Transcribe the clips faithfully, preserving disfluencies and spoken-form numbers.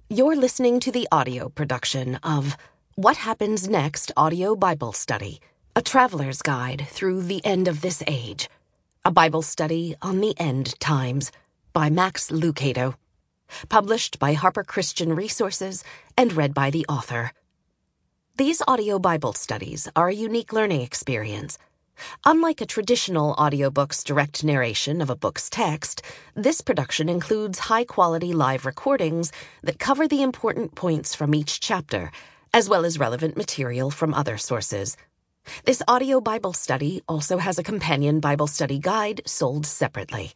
You're listening to the audio production of What Happens Next Audio Bible Study, a traveler's guide through the end of this age, a Bible study on the end times by Max Lucado, published by Harper Christian Resources and read by the author. These audio Bible studies are a unique learning experience. Unlike a traditional audiobook's direct narration of a book's text, this production includes high-quality live recordings that cover the important points from each chapter, as well as relevant material from other sources. This audio Bible study also has a companion Bible study guide sold separately.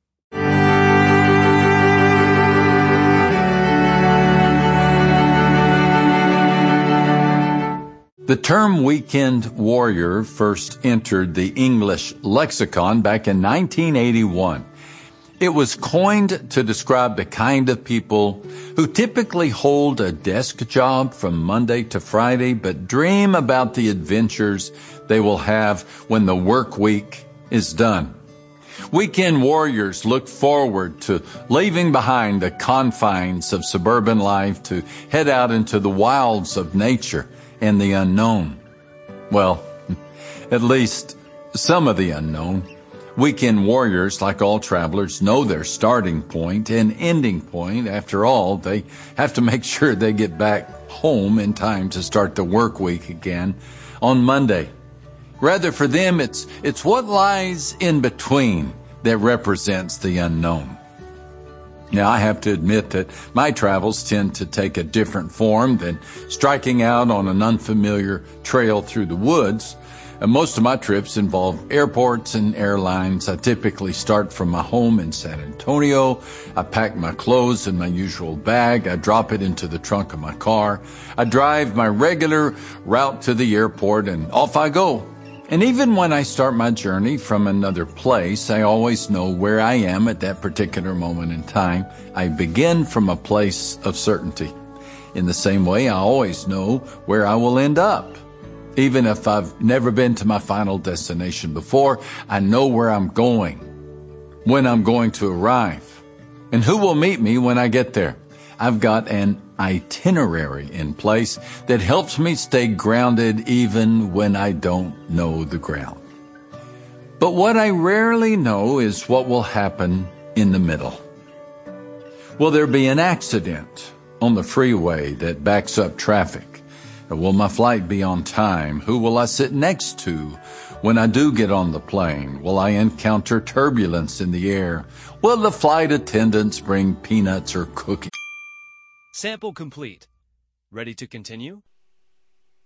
The term weekend warrior first entered the English lexicon back in nineteen eighty-one. It was coined to describe the kind of people who typically hold a desk job from Monday to Friday, but dream about the adventures they will have when the work week is done. Weekend warriors look forward to leaving behind the confines of suburban life to head out into the wilds of nature and the unknown. Well, at least some of the unknown. Weekend warriors, like all travelers, know their starting point and ending point. After all, they have to make sure they get back home in time to start the work week again on Monday. Rather, for them, it's it's what lies in between that represents the unknown. Now, I have to admit that my travels tend to take a different form than striking out on an unfamiliar trail through the woods. And most of my trips involve airports and airlines. I typically start from my home in San Antonio. I pack my clothes in my usual bag. I drop it into the trunk of my car. I drive my regular route to the airport, and off I go. And even when I start my journey from another place, I always know where I am at that particular moment in time. I begin from a place of certainty. In the same way, I always know where I will end up. Even if I've never been to my final destination before, I know where I'm going, when I'm going to arrive, and who will meet me when I get there. I've got an itinerary in place that helps me stay grounded even when I don't know the ground. But what I rarely know is what will happen in the middle. Will there be an accident on the freeway that backs up traffic? Or will my flight be on time? Who will I sit next to when I do get on the plane? Will I encounter turbulence in the air? Will the flight attendants bring peanuts or cookies? Sample complete. Ready to continue?